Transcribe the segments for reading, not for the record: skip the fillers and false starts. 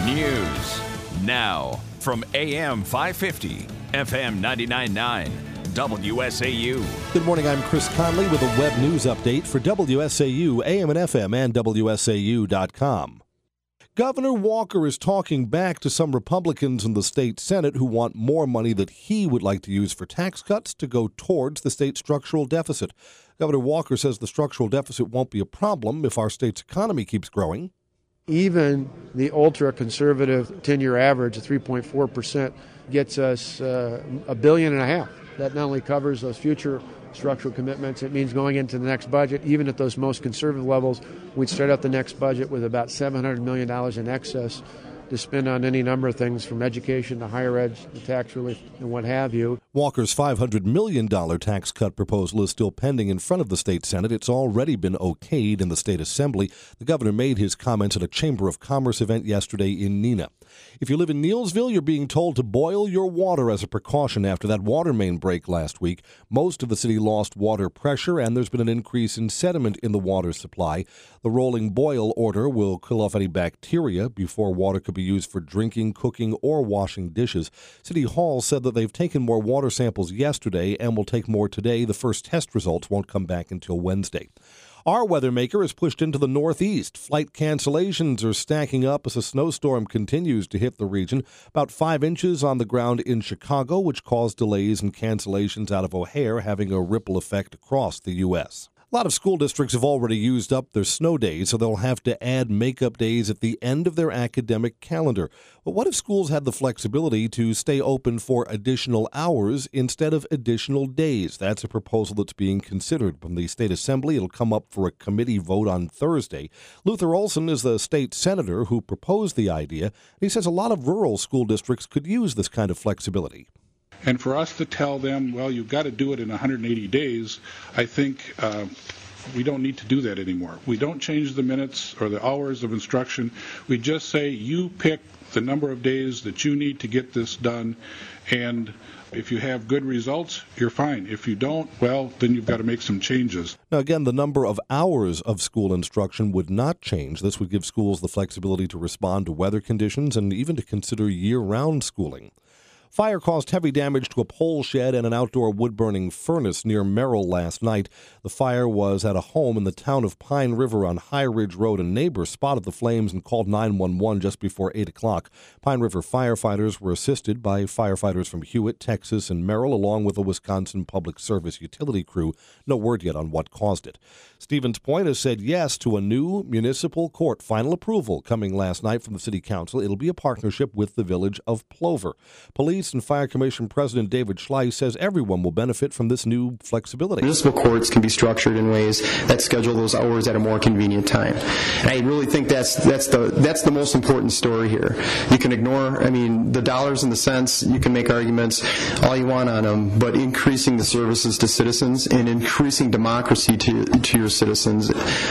News now from AM 550, FM 99.9, WSAU. Good morning, I'm Chris Conley with a web news update for WSAU, AM and FM, and WSAU.com. Governor Walker is talking back to some Republicans in the state Senate who want more money that he would like to use for tax cuts to go towards the state's structural deficit. Governor Walker says the structural deficit won't be a problem if our state's economy keeps growing. Even the ultra-conservative 10-year average of 3.4% gets us $1.5 billion. That not only covers those future structural commitments, it means going into the next budget, even at those most conservative levels, we'd start out the next budget with about $700 million in excess to spend on any number of things from education to higher ed, to tax relief, and what have you. Walker's $500 million tax cut proposal is still pending in front of the state Senate. It's already been okayed in the state assembly. The governor made his comments at a Chamber of Commerce event yesterday in Neenah. If you live in Neillsville, you're being told to boil your water as a precaution after that water main break last week. Most of the city lost water pressure, and there's been an increase in sediment in the water supply. The rolling boil order will kill off any bacteria before water could be used for drinking, cooking, or washing dishes. City Hall said that they've taken more water samples yesterday and will take more today. The first test results won't come back until Wednesday. Our weather maker is pushed into the northeast. Flight cancellations are stacking up as a snowstorm continues to hit the region. About 5 inches on the ground in Chicago, which caused delays and cancellations out of O'Hare, having a ripple effect across the U.S. A lot of school districts have already used up their snow days, so they'll have to add makeup days at the end of their academic calendar. But what if schools had the flexibility to stay open for additional hours instead of additional days? That's a proposal that's being considered from the state assembly. It'll come up for a committee vote on Thursday. Luther Olson is the state senator who proposed the idea. He says a lot of rural school districts could use this kind of flexibility. And for us to tell them, well, you've got to do it in 180 days, I think we don't need to do that anymore. We don't change the minutes or the hours of instruction. We just say you pick the number of days that you need to get this done, and if you have good results, you're fine. If you don't, well, then you've got to make some changes. Now, again, the number of hours of school instruction would not change. This would give schools the flexibility to respond to weather conditions and even to consider year-round schooling. Fire caused heavy damage to a pole shed and an outdoor wood-burning furnace near Merrill last night. The fire was at a home in the town of Pine River on High Ridge Road. A neighbor spotted the flames and called 911 just before 8 o'clock. Pine River firefighters were assisted by firefighters from Hewitt, Texas, and Merrill, along with a Wisconsin Public Service utility crew. No word yet on what caused it. Stevens Point has said yes to a new municipal court. Final approval coming last night from the city council. It'll be a partnership with the village of Plover. Police and Fire Commission President David Schleiss says everyone will benefit from this new flexibility. Municipal courts can be structured in ways that schedule those hours at a more convenient time. And I really think that's the most important story here. You can ignore, the dollars and the cents, you can make arguments all you want on them, but increasing the services to citizens and increasing democracy to your citizens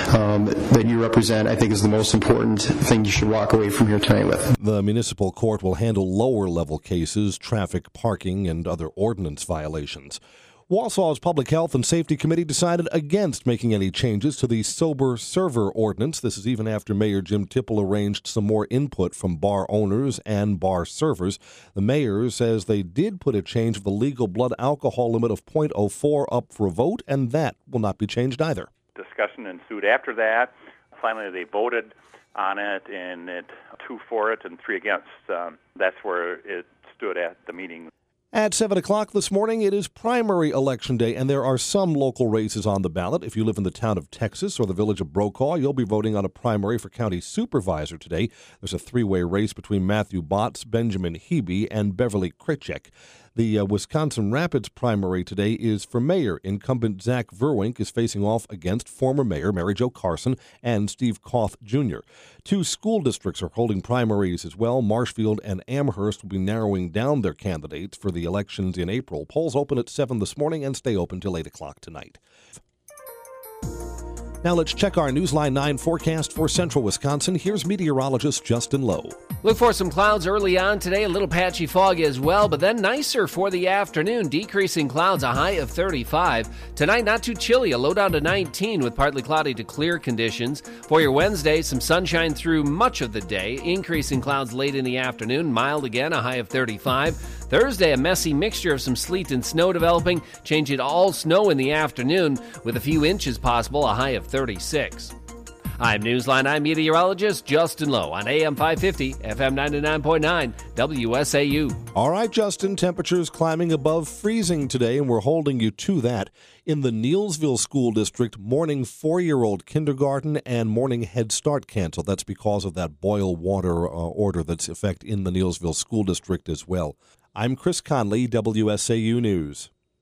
that you represent, I think is the most important thing you should walk away from here tonight with. The municipal court will handle lower-level cases, traffic, parking, and other ordinance violations. Wausau's Public Health and Safety Committee decided against making any changes to the sober server ordinance. This is even after Mayor Jim Tipple arranged some more input from bar owners and bar servers. The mayor says they did put a change of the legal blood alcohol limit of .04 up for a vote, and that will not be changed either. Discussion ensued after that. Finally, they voted on it, and 2 for it and 3 against. That's where it stood at the meeting. At 7 o'clock this morning, it is primary election day, and there are some local races on the ballot. If you live in the town of Texas or the village of Brokaw, you'll be voting on a primary for county supervisor today. There's a 3-way race between Matthew Botts, Benjamin Hebe, and Beverly Kritchek. The Wisconsin Rapids primary today is for mayor. Incumbent Zach Verwink is facing off against former mayor Mary Jo Carson and Steve Koth Jr. 2 school districts are holding primaries as well. Marshfield and Amherst will be narrowing down their candidates for the elections in April. Polls open at 7 this morning and stay open till 8 o'clock tonight. Now let's check our Newsline 9 forecast for central Wisconsin. Here's meteorologist Justin Lowe. Look for some clouds early on today, a little patchy fog as well, but then nicer for the afternoon, decreasing clouds, a high of 35. Tonight, not too chilly, a low down to 19 with partly cloudy to clear conditions. For your Wednesday, some sunshine through much of the day, increasing clouds late in the afternoon, mild again, a high of 35. Thursday, a messy mixture of some sleet and snow developing, changing to all snow in the afternoon with a few inches possible, a high of 36. I'm Newsline meteorologist Justin Lowe on AM 550, FM 99.9, WSAU. All right, Justin, temperatures climbing above freezing today, and we're holding you to that. In the Neillsville School District, morning 4-year-old kindergarten and morning Head Start canceled. That's because of that boil water order that's in effect in the Neillsville School District as well. I'm Chris Conley, WSAU News.